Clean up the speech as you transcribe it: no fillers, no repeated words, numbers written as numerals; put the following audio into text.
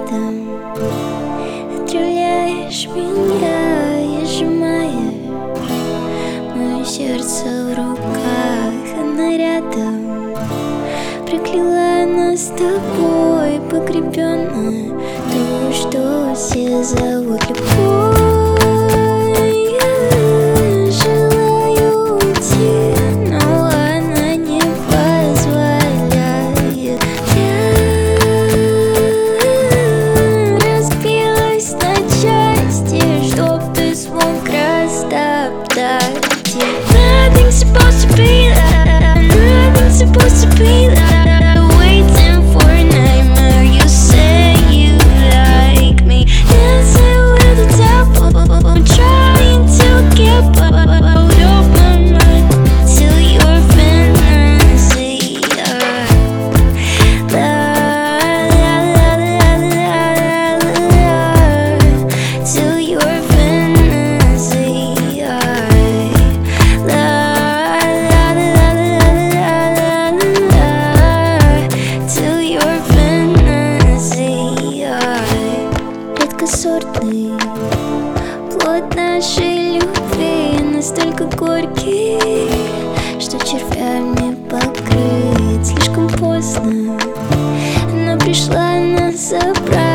рядом, отравляешь меня и сжимаешь мое сердце в руках. Она рядом, приклеила нас с тобой, погребенная, то, что все зовут любовь. Nothing's supposed to be that. Nothing's supposed to be that. Waiting for a nightmare. You say you like me, dancing with the devil, trying to get out of my mind till your fantasy. Till your сортный плод нашей любви настолько горький, что червями покрыт. Слишком поздно она пришла нас забрать.